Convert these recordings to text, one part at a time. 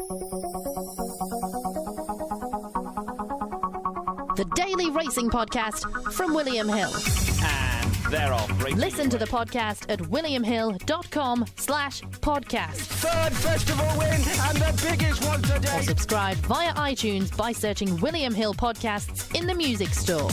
The Daily Racing Podcast from William Hill. And they're off. Listen to the podcast at williamhill.com/podcast. Third festival win and the biggest one today. Or subscribe via iTunes by searching William Hill Podcasts in the music store.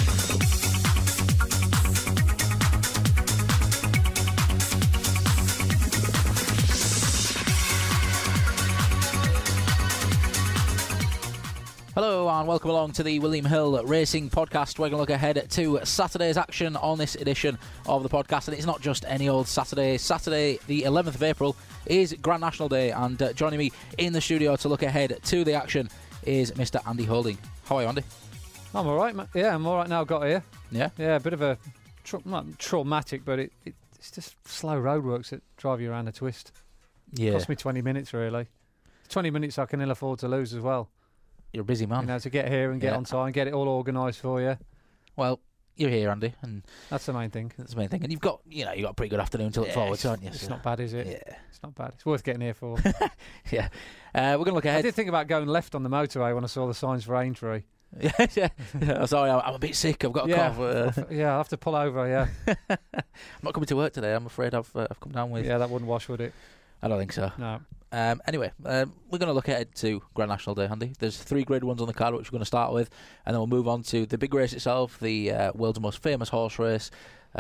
Hello and welcome along to the William Hill Racing Podcast. We're going to look ahead to Saturday's action on this edition of the podcast, and it's not just any old Saturday. Saturday the 11th of April is Grand National Day, and joining me in the studio to look ahead to the action is Mr. Andy Holding. How are you, Andy? I'm alright, yeah, I'm alright now. Got here. Yeah? Yeah, a bit of a, not traumatic, but it's just slow roadworks that drive you around a twist. Yeah. Cost me 20 minutes, really. 20 minutes I can ill afford to lose as well. You're a busy man. You know, to get here and get on time, get it all organised for you. Well, you're here, Andy, and that's the main thing. That's the main thing. And you've got a pretty good afternoon to look forward to, haven't you? It's not bad, is it? Yeah. It's not bad. It's worth getting here for. Yeah. We're going to look ahead. I did think about going left on the motorway when I saw the signs for Aintree. Yeah. Sorry, I'm a bit sick. I've got a cough. Yeah, I'll have to pull over, yeah. I'm not coming to work today. I'm afraid I've come down with... Yeah, that wouldn't wash, would it? I don't think so. No. Anyway, we're going to look ahead to Grand National Day, Andy. There's 3 Grade 1s on the card, which we're going to start with, and then we'll move on to the big race itself, the world's most famous horse race,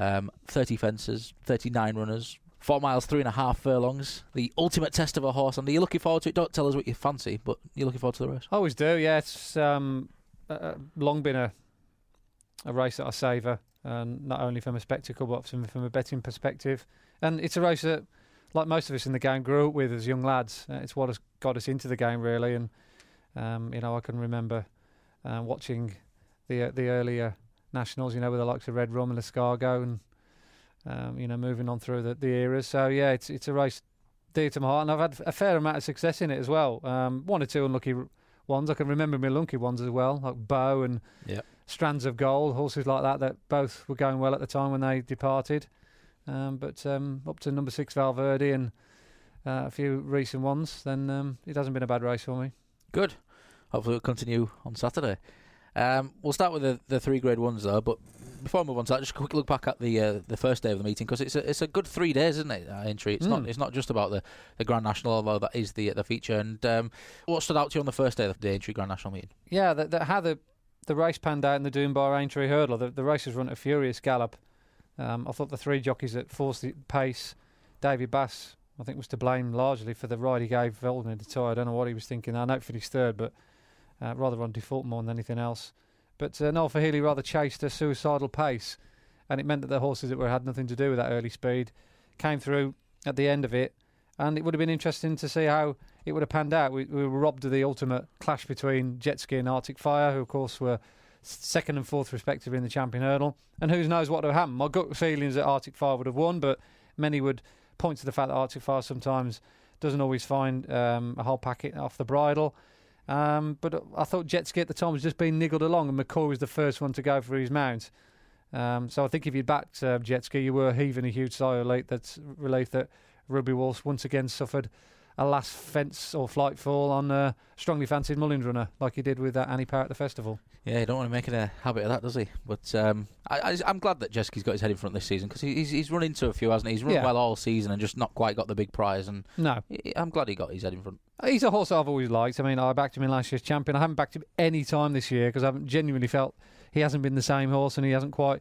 30 fences, 39 runners, 4 miles, 3.5 furlongs, the ultimate test of a horse. And are you looking forward to it? Don't tell us what you fancy, but you're looking forward to the race? I always do, yeah. It's long been a race that I savour, not only from a spectacle, but from a betting perspective. And it's a race that, like most of us in the game, grew up with as young lads. It's what has got us into the game, really. And I can remember watching the earlier nationals, with the likes of Red Rum and Escargot, and moving on through the eras. So yeah, it's a race dear to my heart, and I've had a fair amount of success in it as well. 1 or 2 unlucky ones. I can remember my lucky ones as well, like Bow and Strands of Gold, horses like that both were going well at the time when they departed. But up to number 6 Valverde and a few recent ones, then it hasn't been a bad race for me. Good. Hopefully it'll continue on Saturday. We'll start with the 3 Grade 1s though, but before I move on to that, just a quick look back at the first day of the meeting, because it's a good 3 days, isn't it, Aintree? It's not just about the Grand National, although that is the feature. And what stood out to you on the first day of the Aintree Grand National meeting? Yeah, how the race panned out in the Dunbar Aintree Hurdle. The race was run at a furious gallop. I thought the 3 jockeys that forced the pace, David Bass, I think, was to blame largely for the ride he gave Velden in the tie. I don't know what he was thinking. I know it finished 3rd, but rather on default more than anything else. But Noel Fahili rather chased a suicidal pace, and it meant that the horses that had nothing to do with that early speed came through at the end of it, and it would have been interesting to see how it would have panned out. We were robbed of the ultimate clash between Jet Ski and Arctic Fire, who of course were 2nd and 4th respectively in the Champion Hurdle, and who knows what would have happened. My gut feeling is that Arctic Fire would have won, but many would point to the fact that Arctic Fire sometimes doesn't always find a whole packet off the bridle. But I thought Jet Ski at the time was just being niggled along, and McCoy was the first one to go for his mount. So I think if you'd backed Jet Ski, you were heaving a huge sigh of relief that Ruby Walsh once again suffered a last fence or flight fall on a strongly fancied Mullins runner, like he did with Annie Power at the festival. Yeah, he don't want to make it a habit of that, does he? But I'm glad that Jet Ski's got his head in front this season, because he's run into a few, hasn't he? He's run well all season and just not quite got the big prize. And no, I'm glad he got his head in front. He's a horse I've always liked. I mean, I backed him in last year's Champion. I haven't backed him any time this year because I haven't genuinely felt he hasn't been the same horse, and he hasn't quite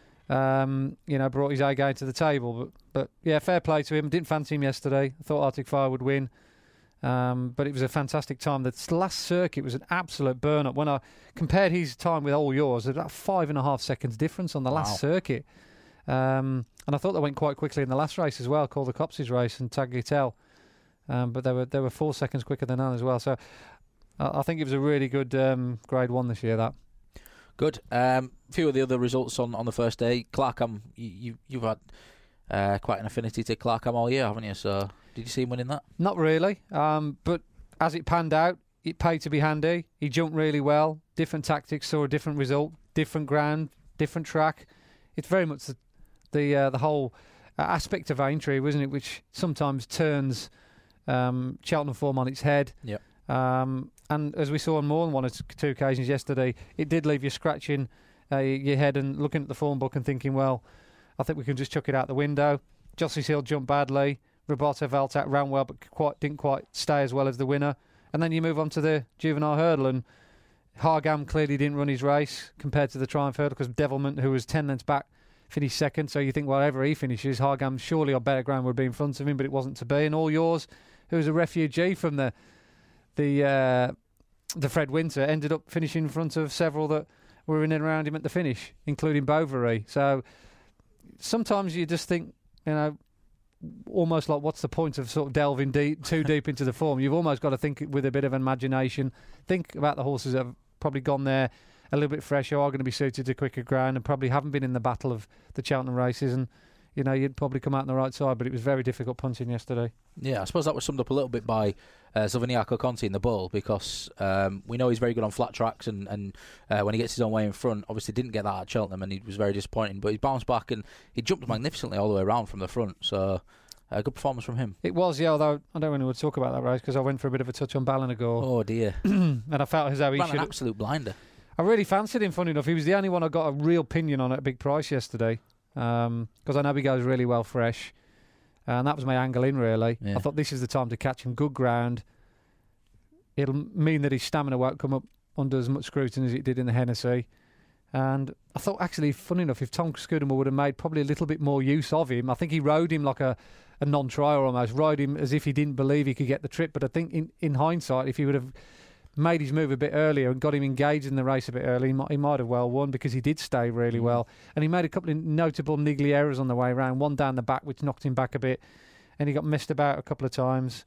brought his A game to the table. But yeah, fair play to him. Didn't fancy him yesterday. I thought Arctic Fire would win. But it was a fantastic time. The last circuit was an absolute burn-up. When I compared his time with all yours, there's about 5.5 seconds difference on the last circuit. And I thought they went quite quickly in the last race as well, called the Copses race and Tagliatelle. But they were 4 seconds quicker than that as well. So I think it was a really good Grade 1 this year, that. Good. A few of the other results on the first day. Clarkham, you've had quite an affinity to Clarkham all year, haven't you? So did you see him winning that? Not really. But as it panned out, it paid to be handy. He jumped really well. Different tactics, saw a different result. Different ground, different track. It's very much the whole aspect of Aintree, wasn't it? Which sometimes turns Cheltenham form on its head. Yep. And as we saw on more than one or two occasions yesterday, it did leave you scratching your head and looking at the form book and thinking, well, I think we can just chuck it out the window. Jossis Hill jumped badly. Roberto Valtat ran well, but didn't quite stay as well as the winner. And then you move on to the juvenile hurdle, and Hargam clearly didn't run his race compared to the Triumph hurdle because Devilment, who was 10 lengths back, finished second. So you think wherever he finishes, Hargam surely on better ground would be in front of him, but it wasn't to be. And All Yours, who was a refugee from the Fred Winter, ended up finishing in front of several that were in and around him at the finish, including Bovary. So sometimes you just think, almost like, what's the point of sort of delving too deep into the form? You've almost got to think with a bit of imagination. Think about the horses that have probably gone there a little bit fresher, are going to be suited to quicker ground, and probably haven't been in the battle of the Cheltenham races, and you'd probably come out on the right side. But it was very difficult punching yesterday. Yeah, I suppose that was summed up a little bit by Silviniaco Conti in the Bull, because we know he's very good on flat tracks, and when he gets his own way in front, obviously didn't get that at Cheltenham, and he was very disappointing. But he bounced back and he jumped magnificently all the way around from the front. So a good performance from him. It was, yeah. Although I don't want to talk about that race because I went for a bit of a touch on Ballinagur. Oh dear! And I felt as though he ran should an absolute blinder. I really fancied him, funny enough. He was the only one I got a real opinion on at a big price yesterday, because I know he goes really well fresh, and that was my angle in, really. Yeah. I thought this is the time to catch him good ground. It'll mean that his stamina won't come up under as much scrutiny as it did in the Hennessy. And I thought, actually, funny enough, if Tom Scudamore would have made probably a little bit more use of him, I think he rode him like a non-trier almost, rode him as if he didn't believe he could get the trip. But I think in hindsight, if he would have made his move a bit earlier and got him engaged in the race a bit early, he might have well won, because he did stay really well. And he made a couple of notable niggly errors on the way around, one down the back which knocked him back a bit, and he got missed about a couple of times.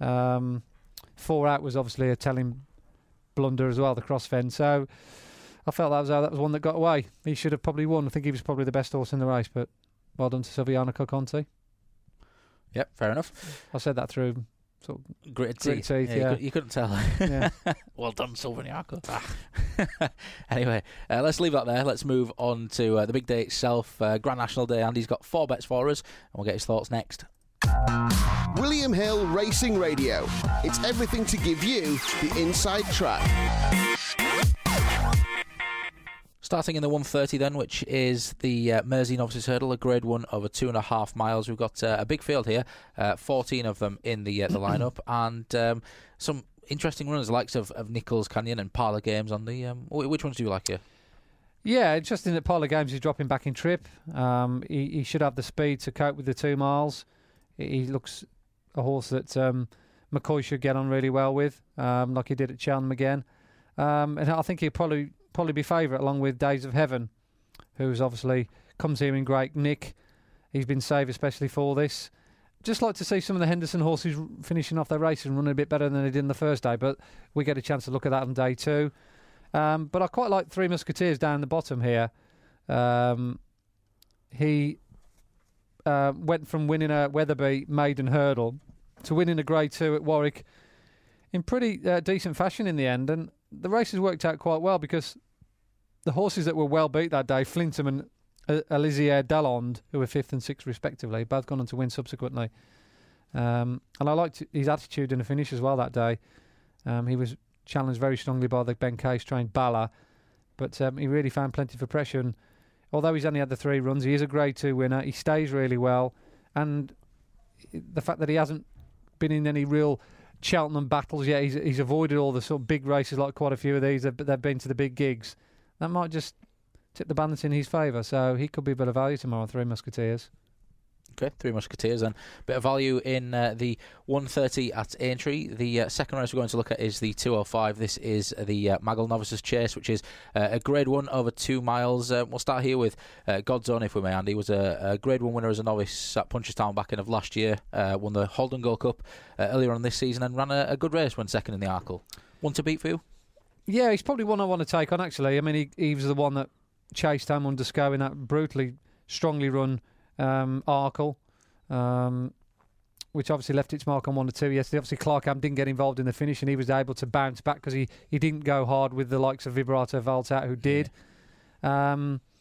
4 out was obviously a telling blunder as well, the cross fend. So I felt that was one that got away. He should have probably won. I think he was probably the best horse in the race, but well done to Silviniaco Conti. Yep, fair enough. I said that through sort of gritted teeth. Yeah. You couldn't tell. Yeah. Well done, Silviniaco. Anyway, let's leave that there. Let's move on to the big day itself, Grand National Day. Andy's got 4 bets for us, and we'll get his thoughts next. William Hill Racing Radio. It's everything to give you the inside track. Starting in the 130 then, which is the Mersey Novices Hurdle, a Grade 1 over 2.5 miles. We've got a big field here, 14 of them in the lineup, and some interesting runners, the likes of Nichols Canyon and Parlour Games on the... which ones do you like here? Yeah, interesting that Parlour Games is dropping back in trip. He should have the speed to cope with the 2 miles. He looks a horse that McCoy should get on really well with, like he did at Cheltenham again. And I think he'll probably be favourite, along with Days of Heaven, who's obviously comes here in great nick. He's been saved especially for this. Just like to see some of the Henderson horses finishing off their race and running a bit better than they did in the first day, but we get a chance to look at that on day 2. But I quite like Three Musketeers down the bottom here. He went from winning a Weatherby maiden hurdle to winning a Grade 2 at Warwick in pretty decent fashion in the end, and the race has worked out quite well, because the horses that were well beat that day, Flintham and Alizier Dalond, who were 5th and 6th respectively, both gone on to win subsequently. And I liked his attitude in the finish as well that day. He was challenged very strongly by the Ben Case trained Bala, but he really found plenty for pressure. And although he's only had the 3 runs, he is a Grade 2 winner. He stays really well, and the fact that he hasn't been in any real Cheltenham battles yet, he's avoided all the sort of big races, like quite a few of these. They've been to the big gigs. That might just tip the balance in his favour, so he could be a bit of value tomorrow on Three Musketeers. Okay, Three Musketeers then. Bit of value in the 130 at Aintree. The second race we're going to look at is the 205. This is the Maggle Novices Chase, which is a Grade 1 over 2 miles. We'll start here with God's Own, if we may, Andy. He was a Grade 1 winner as a novice at Punchestown back end of last year. Won the Holden Gold Cup earlier on this season and ran a good race when second in the Arkle. One to beat for you? Yeah, he's probably one I want to take on, actually. I mean, he was the one that chased home under Sco in that brutally strongly run Arkle, which obviously left its mark on 1 or 2 yesterday. Obviously Clarkham didn't get involved in the finish, and he was able to bounce back because he didn't go hard with the likes of Vibrato Valtat, who did.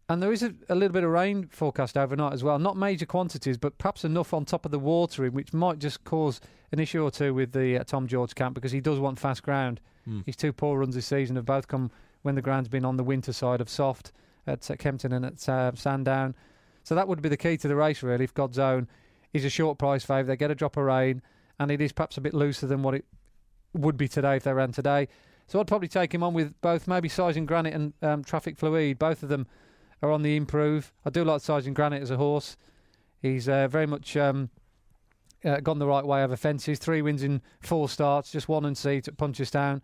And there is a little bit of rain forecast overnight as well. Not major quantities, but perhaps enough on top of the watering, which might just cause an issue or two with the Tom George camp, because he does want fast ground. His 2 poor runs this season have both come when the ground's been on the winter side of soft at Kempton and at Sandown. So that would be the key to the race, really. If God's Own is a short price favourite, they get a drop of rain, and it is perhaps a bit looser than what it would be today if they ran today. So I'd probably take him on with both, maybe Sizing Granite and Traffic Fluid. Both of them are on the improve. I do like Sizing Granite as a horse. He's very much gone the right way over fences. 3 wins in 4 starts, just 1 unseat at Punchestown,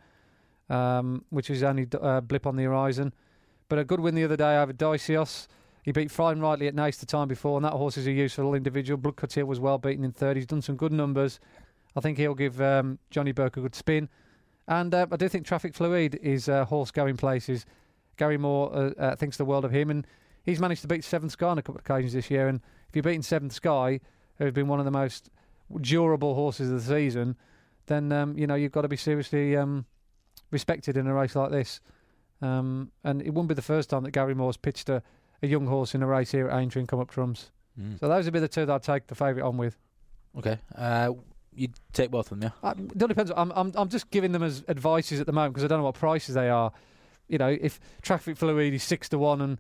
which is only a blip on the horizon. But a good win the other day over Diceos. He beat Fine Rightly at Nace the time before, and that horse is a useful individual. Bloodcut Hill was well beaten in 3rd. He's done some good numbers. I think he'll give Johnny Burke a good spin. And I do think Traffic Fluid is a horse going places. Gary Moore thinks the world of him, and he's managed to beat 7th Sky on a couple of occasions this year. And if you're beating 7th Sky, who's been one of the most durable horses of the season, then you've got to be seriously respected in a race like this. And it wouldn't be the first time that Gary Moore's pitched a young horse in a race here at Aintree and come up trumps. So those would be the 2 that I'd take the favourite on with. Okay. You'd take both of them, yeah? It depends. I'm just giving them as advices at the moment because I don't know what prices they are. If Traffic Fluid is 6-1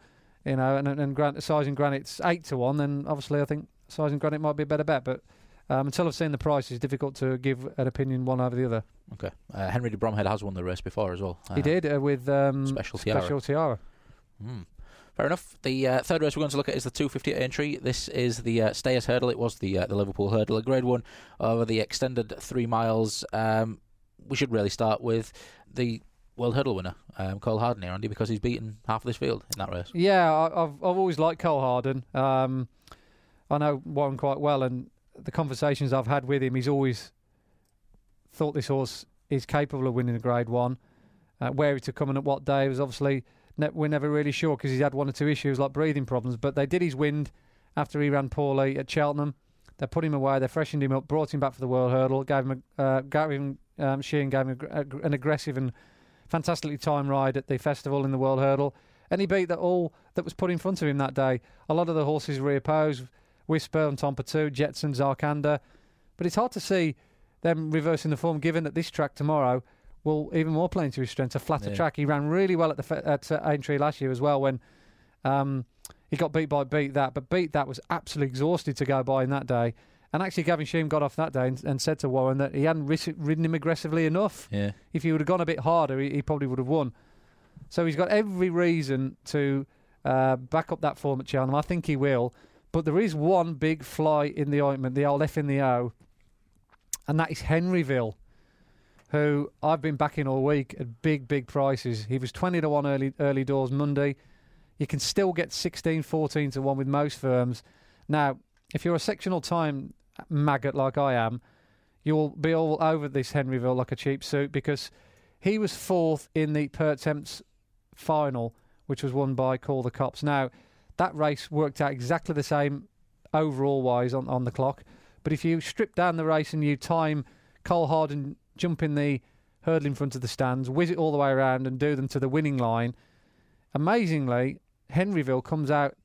and Sizing Granite's 8-1, then obviously I think Sizing Granite might be a better bet. But until I've seen the price, it's difficult to give an opinion one over the other. Okay. Henry de Bromhead has won the race before as well. He did with Special Tiara. Fair enough. The 3rd race we're going to look at is the 250 at Aintree. This is the Stayers Hurdle. It was the Liverpool Hurdle, a Grade 1 over the extended 3 miles. We should really start with the World Hurdle winner, Cole Harden here, Andy, because he's beaten half of this field in that race. Yeah, I've always liked Cole Harden. I know Warren quite well, and the conversations I've had with him, he's always thought this horse is capable of winning a Grade 1. Where to come and at what day was obviously we're never really sure because he's had 1 or 2 issues like breathing problems. But they did his wind after he ran poorly at Cheltenham. They put him away, they freshened him up, brought him back for the World Hurdle, Sheehan gave him an aggressive and fantastically timed ride at the festival in the World Hurdle, and he beat all that was put in front of him that day. A lot of the horses reopposed, Whisper and Tom Patu, Jetson, Zarkanda, but it's hard to see them reversing the form given that this track tomorrow will even more play into his strength, a flatter track. He ran really well at Aintree last year as well when he got beat by Beat That, but Beat That was absolutely exhausted to go by in that day. And actually Gavin Sheehan got off that day and said to Warren that he hadn't ridden him aggressively enough. Yeah. If he would have gone a bit harder, he probably would have won. So he's got every reason to back up that form at Cheltenham. I think he will. But there is one big fly in the ointment, the old F in the O, and that is Henryville, who I've been backing all week at big prices. He was 20-1 early doors Monday. You can still get 16-14-1 with most firms. Now, if you're a sectional time maggot like I am, you'll be all over this Henryville like a cheap suit because he was 4th in the Pertemps final, which was won by Call the Cops. Now, that race worked out exactly the same overall-wise on the clock. But if you strip down the race and you time Cole Harden jump in the hurdle in front of the stands, whiz it all the way around and do them to the winning line, amazingly, Henryville comes out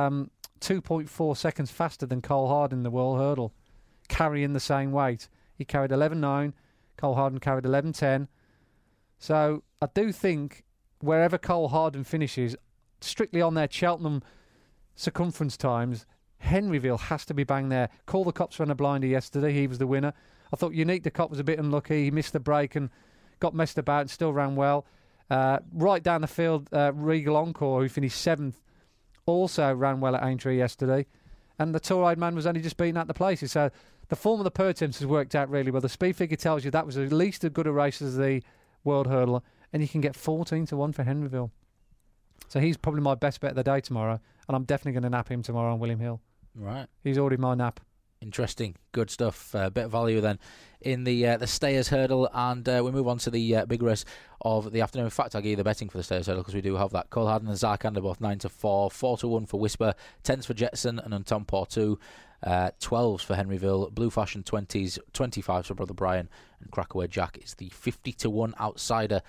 2.4 seconds faster than Cole Harden in the World Hurdle, carrying the same weight. He carried 11.9, Cole Harden carried 11.10. So I do think wherever Cole Harden finishes, strictly on their Cheltenham circumference times, Henryville has to be bang there. Call the Cops ran a blinder yesterday. He was the winner. I thought Unique the Cop was a bit unlucky. He missed the break and got messed about and still ran well. Right down the field, Regal Encore, who finished 7th, also ran well at Aintree yesterday. And the Tour-Eyed Man was only just beaten at the places. So the form of the Pertemps has worked out really well. The speed figure tells you that was at least as good a race as the World Hurdle. And you can get 14-1 for Henryville. So he's probably my best bet of the day tomorrow. And I'm definitely going to nap him tomorrow on William Hill. Right. He's already my nap. Interesting. Good stuff. Bit of value then in the Stayers Hurdle. And we move on to the big race of the afternoon. In fact, I'll give you the betting for the Stayers Hurdle because we do have that. Cole Harden and Zarkanda both 9-4, 4-1 for Whisper, 10s for Jetson and Anton Portu, 12s for Henryville, Blue Fashion 20s, 25s for Brother Brian, and Crackaway Jack is the 50-1 outsider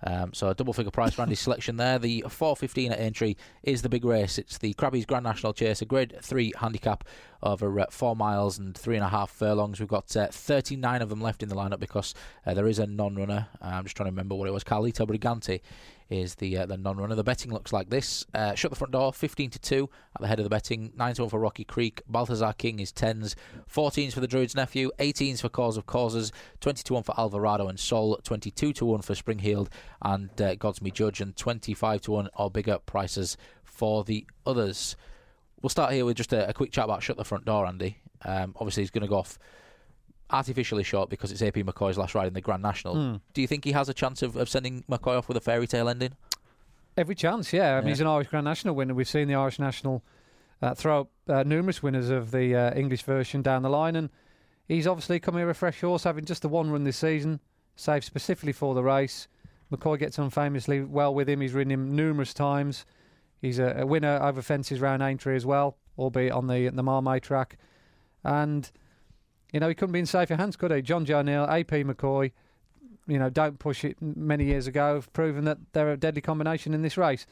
So a double figure price for Andy's selection there. The 4:15 at Aintree is the big race. It's the Crabbies Grand National Chase, a Grade 3 handicap over 4 miles and 3.5 furlongs. We've got 39 of them left in the lineup because there is a non-runner. I'm just trying to remember what it was. Carlito Brigante is the non-runner. The betting looks like this. Shut the Front Door, 15-2 at the head of the betting. 9-1 for Rocky Creek. Balthazar King is 10s. 14s for the Druid's Nephew. 18s for Cause of Causes. 20-1 for Alvarado and Sol. 22-1 for Spring Heeled and God's Me Judge. And 25-1 or bigger prices for the others. We'll start here with just a quick chat about Shut the Front Door, Andy. Obviously, he's going to go off artificially short because it's AP McCoy's last ride in the Grand National. Do you think he has a chance of sending McCoy off with a fairy tale ending? Every chance, yeah. I mean, he's an Irish Grand National winner. We've seen the Irish National throw up numerous winners of the English version down the line, and he's obviously come here a fresh horse, having just the one run this season, saved specifically for the race. McCoy gets on famously well with him. He's ridden him numerous times. He's a winner over fences round Aintree as well, albeit on the Marmay track. And he couldn't be in safer hands, could he? John Joe Neal, AP McCoy, don't push it many years ago, have proven that they're a deadly combination in this race.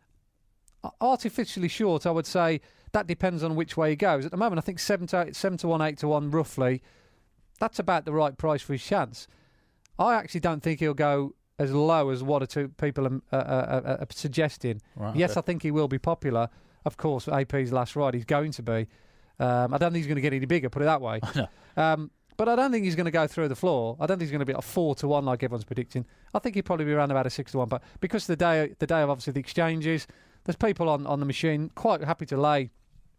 Artificially short, I would say that depends on which way he goes. At the moment, I think 7-1, 8-1 roughly, that's about the right price for his chance. I actually don't think he'll go as low as one or two people are suggesting. Right, yes, okay. I think he will be popular. Of course, AP's last ride, he's going to be. I don't think he's going to get any bigger, put it that way. No. But I don't think he's going to go through the floor. I don't think he's going to be at 4-1 like everyone's predicting. I think he'll probably be around about a 6-1. But because the day of obviously the exchanges, there's people on the machine quite happy to lay,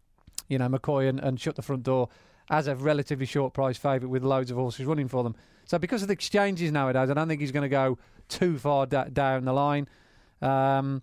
McCoy and Shut the Front Door as a relatively short price favourite with loads of horses running for them. So because of the exchanges nowadays, I don't think he's going to go too far down the line. And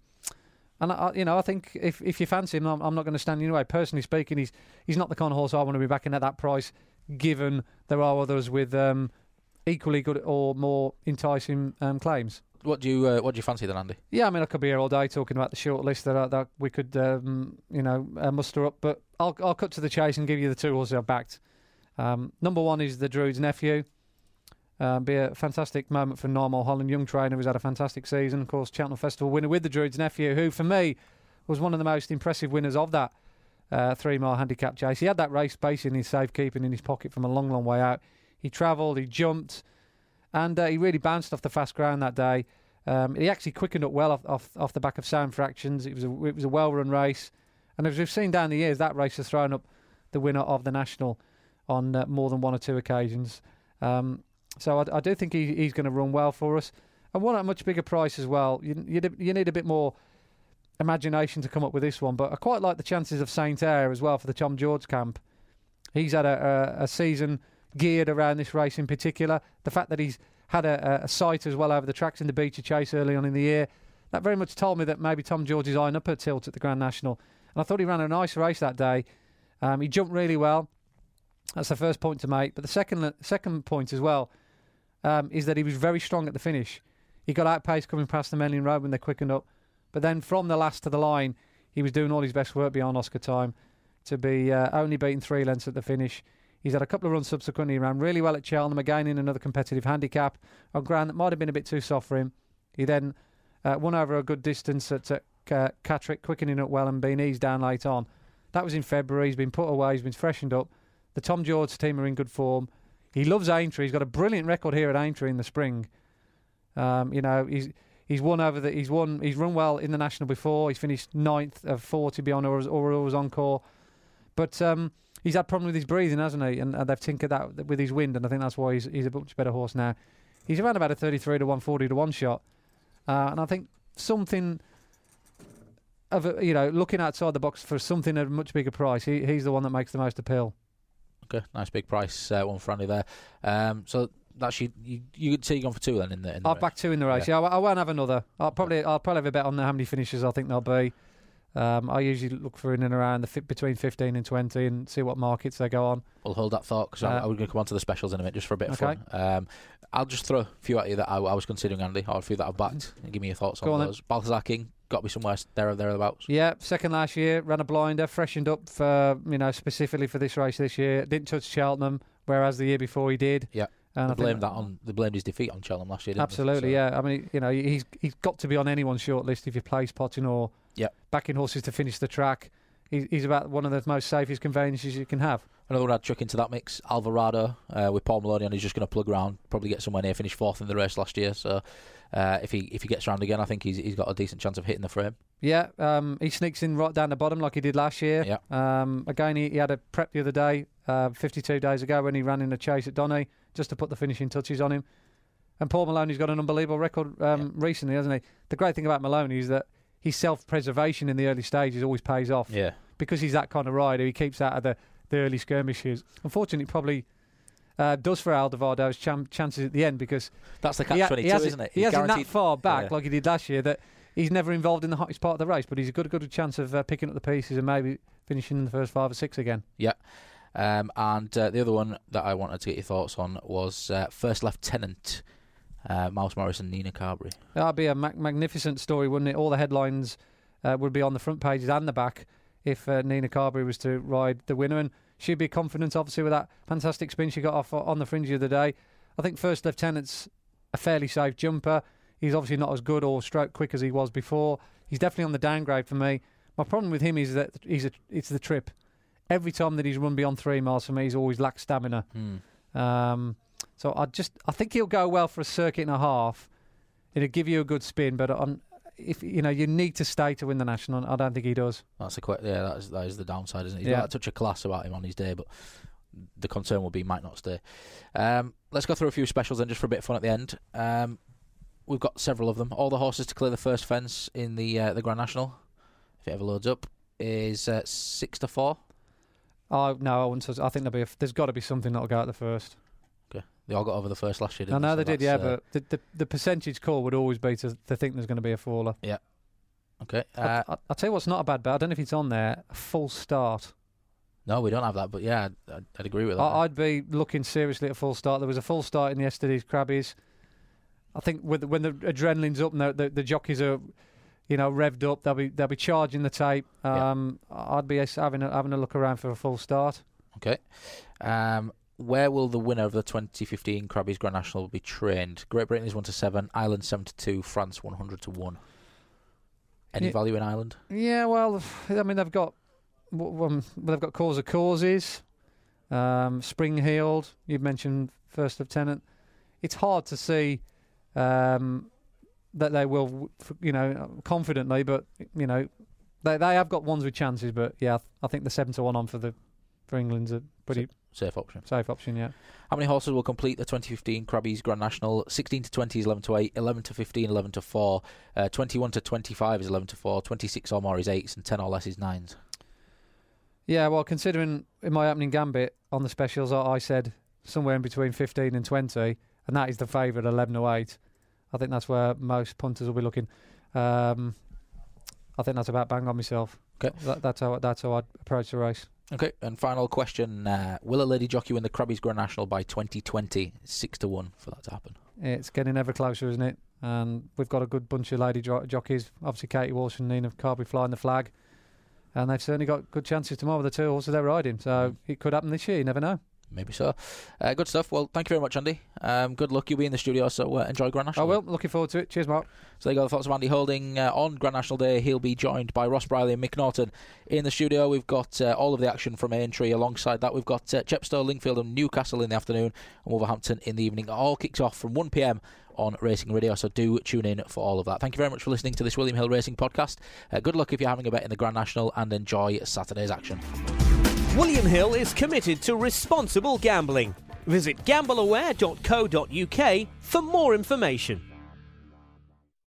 I think if you fancy him, I'm not going to stand in your way. Personally speaking, he's not the kind of horse I want to be backing at that price, given there are others with equally good or more enticing claims. What do you fancy then, Andy? Yeah, I mean, I could be here all day talking about the short list that we could muster up, but I'll cut to the chase and give you the two horses I've backed. Number one is the Druid's Nephew. Be a fantastic moment for Niall Mulholland, young trainer who's had a fantastic season. Of course, Cheltenham Festival winner with the Druid's Nephew, who for me was one of the most impressive winners of that 3-mile handicap chase. He had that race base in his safekeeping in his pocket from a long, long way out. He travelled, he jumped, and he really bounced off the fast ground that day. He actually quickened up well off the back of sound fractions. It was a well-run race, and as we've seen down the years, that race has thrown up the winner of the National on more than one or two occasions. So I do think he's going to run well for us. And one at a much bigger price as well. You need a bit more imagination to come up with this one. But I quite like the chances of Saint Air as well for the Tom George camp. He's had a season geared around this race in particular. The fact that he's had a sight as well over the tracks in the Beecher Chase early on in the year, that very much told me that maybe Tom George is eyeing up a tilt at the Grand National. And I thought he ran a nice race that day. He jumped really well. That's the first point to make. But the second point as well is that he was very strong at the finish. He got outpaced coming past the Melling Road when they quickened up. But then from the last to the line, he was doing all his best work beyond Oscar time to be only beaten 3 lengths at the finish. He's had a couple of runs subsequently. He ran really well at Cheltenham, again in another competitive handicap on ground that might have been a bit too soft for him. He then won over a good distance at Catterick, quickening up well and being eased down late on. That was in February. He's been put away. He's been freshened up. The Tom George team are in good form. He loves Aintree. He's got a brilliant record here at Aintree in the spring. He's won over the. He's run well in the National before. He's finished 9th of 4 to be on or was encore. But he's had problems with his breathing, hasn't he? And they've tinkered that with his wind, and I think that's why he's a much better horse now. He's around about a 33 to 1, 40 to 1 shot, and I think something of looking outside the box for something at a much bigger price. He's the one that makes the most appeal. Okay, nice big price one for Andy there. So that's you could say you're going for 2 then in the I'll race. back 2 in the race. Yeah, I won't have another. I'll probably have a bet on how many finishes I think there'll be. I usually look for in and around between 15 and 20 and see what markets they go on. We'll hold that thought because I'm going to come on to the specials in a minute just for a bit of fun. I'll just throw a few at you that I was considering, Andy, or a few that I've backed, and give me your thoughts on those. Balthazar King, got to be somewhere there or thereabouts. Yeah, second last year, ran a blinder, freshened up for specifically for this race this year. Didn't touch Cheltenham, whereas the year before he did. Yeah. And they blamed his defeat on Cheltenham last year, didn't absolutely, they? So. yeah. I mean, he's got to be on anyone's shortlist if you place potting or backing horses to finish the track. He's about one of the most safest conveyances you can have. Another one I'd chuck into that mix, Alvarado, with Paul Maloney on. He's just going to plug around, probably get somewhere near. Finished 4th in the race last year, so if he gets round again, I think he's got a decent chance of hitting the frame. Yeah, he sneaks in right down the bottom like he did last year. Yeah. Again, he had a prep the other day, 52 days ago, when he ran in a chase at Donny, just to put the finishing touches on him. And Paul Maloney's got an unbelievable record recently, hasn't he? The great thing about Maloney is that his self-preservation in the early stages always pays off. Yeah. Because he's that kind of rider, he keeps out of the early skirmishes. Unfortunately, it probably does for Alvardo's chances at the end, because that's the catch-22, isn't it? He hasn't that far back like he did last year that he's never involved in the hottest part of the race, but he's got a good chance of picking up the pieces and maybe finishing in the first 5 or 6 again. Yeah. And the other one that I wanted to get your thoughts on was First Lieutenant, Mouse Morris and Nina Carberry. That'd be a magnificent story, wouldn't it? All the headlines would be on the front pages and the back if Nina Carberry was to ride the winner, and she'd be confident, obviously, with that fantastic spin she got off on the fringe the other day. I think First Lieutenant's a fairly safe jumper. He's obviously not as good or stroke quick as he was before. He's definitely on the downgrade for me. My problem with him is that it's the trip. Every time that he's run beyond 3 miles for me, he's always lacked stamina. So I think he'll go well for a circuit and a half. It'll give you a good spin, but if you need to stay to win the national, I don't think he does. That's that is the downside, isn't it? He's got a touch of class about him on his day, but the concern will be he might not stay. Let's go through a few specials then, just for a bit of fun at the end. We've got several of them. All the horses to clear the first fence in the Grand National, if it ever loads up, is 6-4. Oh no, I wouldn't. I think there's got to be something that'll go at the first. Okay, they all got over the first last year, didn't they? I know they? They did, yeah, but the percentage call would always be to think there's going to be a faller. Yeah. Okay. I'll tell you what's not a bad bet. I don't know if it's on there. A full start. No, we don't have that, but yeah, I'd agree with that. I'd be looking seriously at a full start. There was a full start in yesterday's Crabbies. I think when the adrenaline's up and the jockeys are, revved up, they'll be charging the tape. I'd be having a look around for a full start. Okay. Where will the winner of the 2015 Crabbies Grand National be trained? Great Britain is 1-7, Ireland 7-2, France 100-1. Any value in Ireland? Yeah, well, I mean they've got Cause of Causes, Spring Heeled. You've mentioned First Lieutenant. It's hard to see that they will, confidently, but they have got ones with chances. But yeah, I think the 7-1 on for England's a pretty safe option. Safe option, yeah. How many horses will complete the 2015 Crabbies Grand National? 16-20 is 11-8, 11-15 11-4, 21-25 is 11-4, 26 or more is 8s, and 10 or less is 9s. Yeah, well, considering in my opening gambit on the specials, I said somewhere in between 15 and 20, and that is the favourite 11-8. I think that's where most punters will be looking. I think that's about bang on myself. Okay, that's how I'd approach the race. Okay, and final question: will a lady jockey win the Crabbies Grand National by 2020? 6-1 for that to happen. It's getting ever closer, isn't it? And we've got a good bunch of lady jockeys. Obviously, Katie1Walsh and Nina Carberry flying the flag, and they've certainly got good chances tomorrow with the 2 horses they're riding. So it could happen this year. You never know. Maybe so. Good stuff. Well, thank you very much, Andy. Good luck. You'll be in the studio, so enjoy Grand National. I will. Looking forward to it. Cheers, Mark. So there you go, the thoughts of Andy Holding on Grand National Day. He'll be joined by Ross Briley and Mick Norton in the studio. We've got all of the action from Aintree. Alongside that, we've got Chepstow, Lingfield and Newcastle in the afternoon, and Wolverhampton in the evening. It all kicks off from 1 p.m. on Racing Radio, so do tune in for all of that. Thank you very much for listening to this William Hill Racing podcast. Good luck if you're having a bet in the Grand National, and enjoy Saturday's action. William Hill is committed to responsible gambling. Visit gambleaware.co.uk for more information.